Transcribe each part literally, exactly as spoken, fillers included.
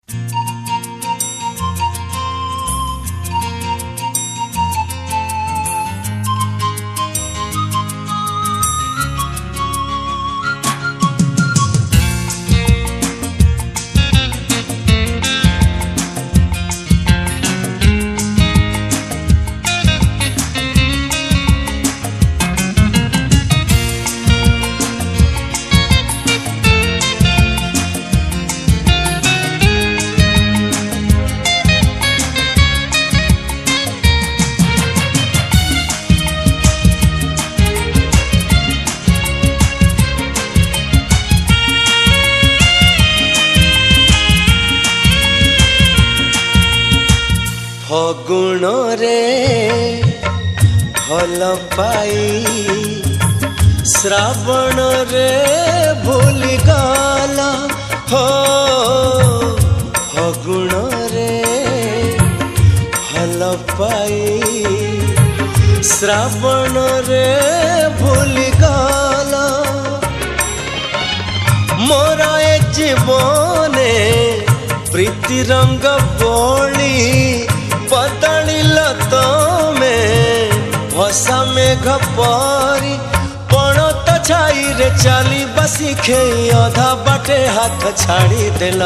फगुण रे भल पाई श्रावण रे भूली गला हो फगुण रे भल पाई श्रावण रे भूली गला मोरा ए जीवने प्रीति रंग बोली बदलिल तमे भसा मेघ परी पणत छाई रे चली बसी खे अधा बाटे हाथ छाड़ी देल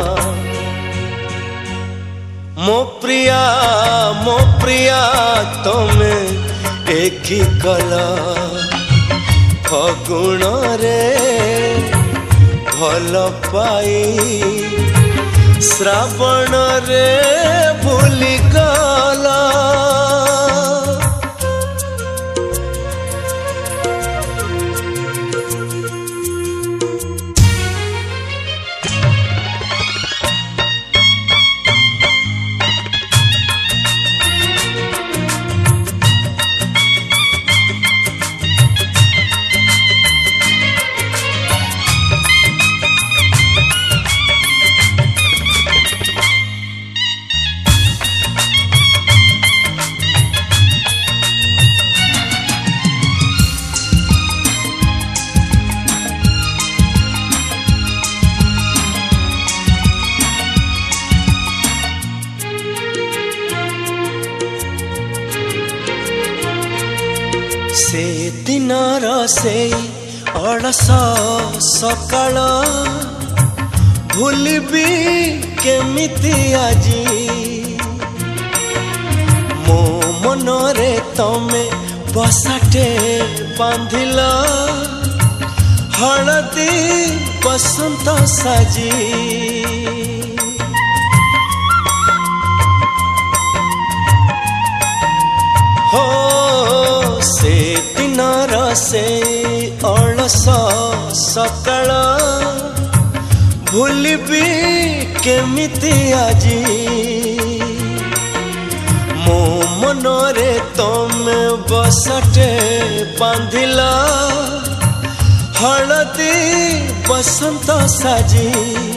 मो प्रिया मो प्रिया तमे एक कल फगुण रे भल पाई श्रावण रे भूली गला से दिन से अड़स सकाळ भूलबी केमिति आजी मो मन रे तमे बसाटे बांधिल हलदी बसंत साजी हो से दिन से अलस सकाळ भूलबी केमिति आजी मो मन रे तमे बसटे बांधिल हलदी बसंत साजी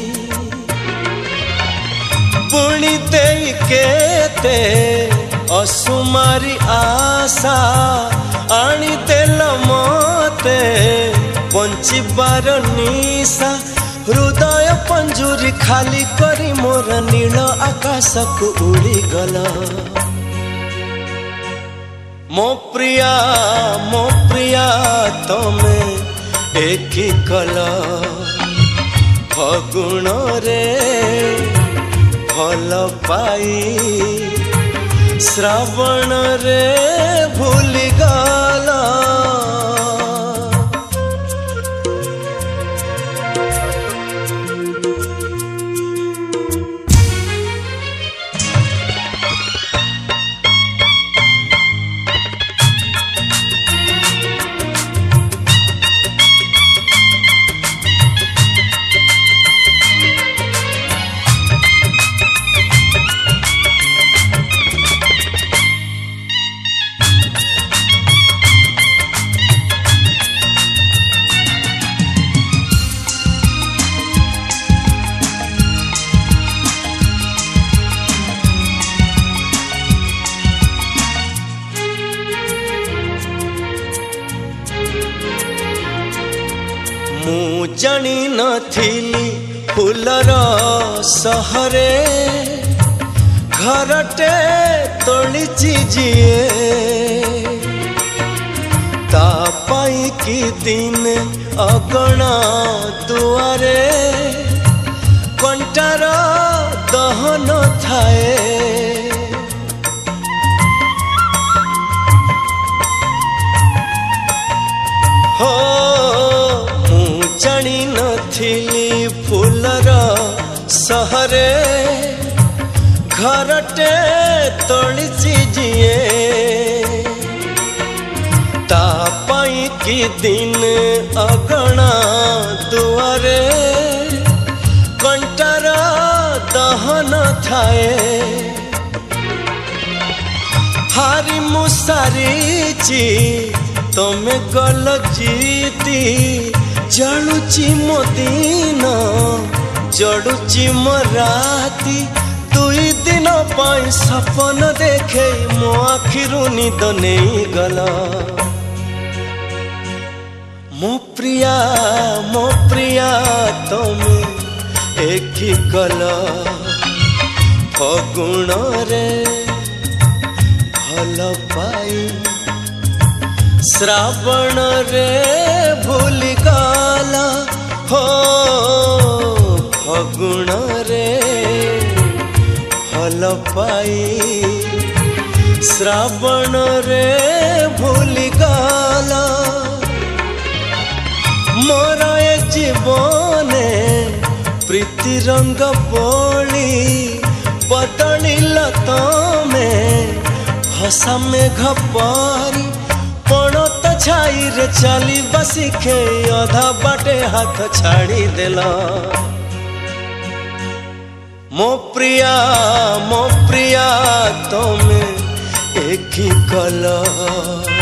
पुणी दे केते असुमारी आशा आनी देल मते बंचिबार निशा हृदय पंजुरी खाली करी मोर नील आकाश को उड़ी गला मो प्रिया मो प्रिया तमे एक कल फगुण रे भल पाई श्रावण रे भूली गला मु जानी नथिली फूलर सहरे घरटे तोलिची जिए ता पाई की दिन अगणा दुआरे कंटार दहन थाए हो मु जानी नथिली फूलर सहरे घरटे तोलिची जिए ता पाई की दिन अगणा दुआरे कंटार दहन थाए हारी मुसारीची तमे गल जीती जलुची मो दिन जड़ुची मो राती दुई दिन पाई सपन देखे मो आखिरु निद नहीं गला मो प्रिया मो प्रिया तमे एकी कल फगुण रे भल पाई श्रावण रे भूली गला हो फगुण रे भल पाई श्रावण रे भूली गला मोर ए जीवने प्रीति रंग बोली बदलिल तमे हसा मेघ परी पणत छाई रे चली बसिखे अधा बाटे हाथ छाड़ी देला मो प्रिया मो प्रिया तमे एकी कल।